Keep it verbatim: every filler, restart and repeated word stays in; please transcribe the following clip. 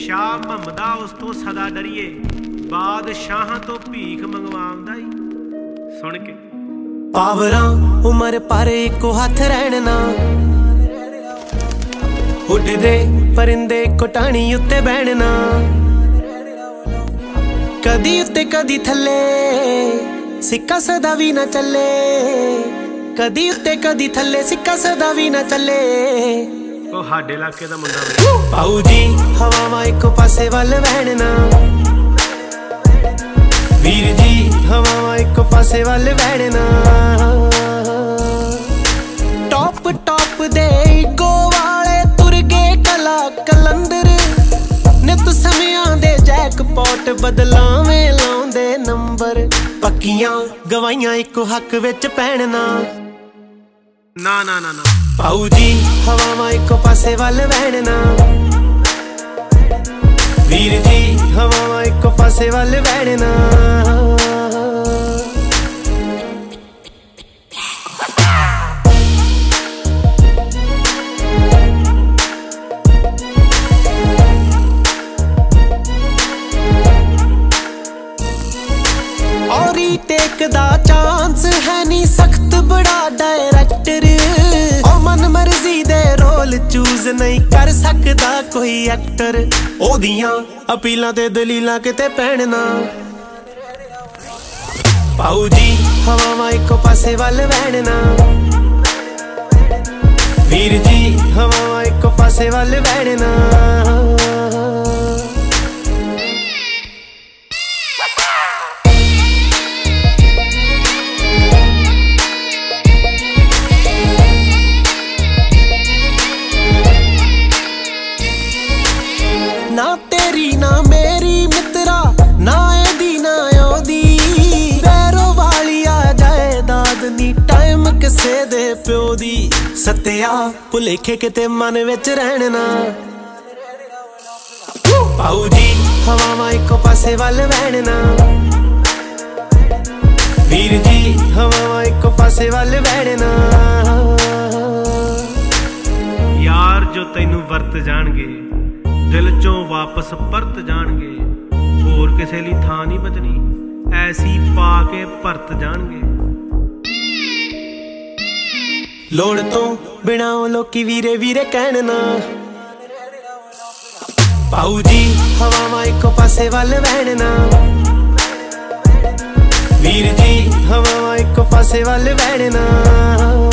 शाह भमदा उस तो सदा डरिए बादशाहां तो भीख मंगवांदा ही। सुन के पावरां उमर पर इको हथ रहना उड़दे परिंदे कोटाणी उत्ते बैठना कदी उत्ते कदी थले सिक्का सदा भी ना चले कदी उत्ते कदी थले सिक्का सदा भी ना चले ओ हाडे इलाके दा मुंडा पाऊ जी हवावां इको पासे वल बहना वीर जी हवावां इको पासे वल बहना टॉप टॉप दे इगो वाले तुर गए कला कलंदर नित समियां दे जैकपॉट बदलावें लाउंदे नंबर पक्कियां गवाइयां इको हक विच पैणना ना ना ना ना पाऊ जी हवावां इको पासे वल बहना वीर जी हवावां इको पासे वल बहना और ही टेक दा चांस है नी सख्त बड़ा डायरेक्टर ओ मन मर्जी दे रोल चूज नहीं कर सकदा कोई एक्टर ओदियां अपीलां ते दलीलां किते पैणना पाऊ जी हवावां इको पासे वल बहना वीर जी हवावां इको पासे वल बहना ना तेरी ना मेरी मित्रा ना एदी ना ओदी पैरों वाली आ जायदाद नी टाइम किसे दे प्यो दी सत्या भुलेखे किते मन विच रहना पाऊ जी हवावां इको पासे वल बहना वीर जी हवावां इको पासे वल बहना यार जो तैनू वरत जाणगे दिल चों वापस परत जाणगे होर किसे लई थां नहीं बचनी ऐसी पा के परत जाणगे लोड़ तो बिना लोकी वीरे वीरे कहना पाऊ जी हवावां इको पासे वल बहना वीर जी हवावां इको पासे वल बहना।